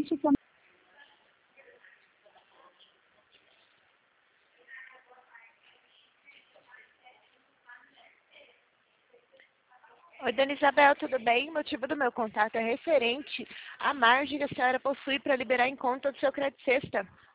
existe também. Oi, Dona Isabel, tudo bem? O motivo do meu contato é referente à margem que a senhora possui para liberar em conta do seu crédito sexta.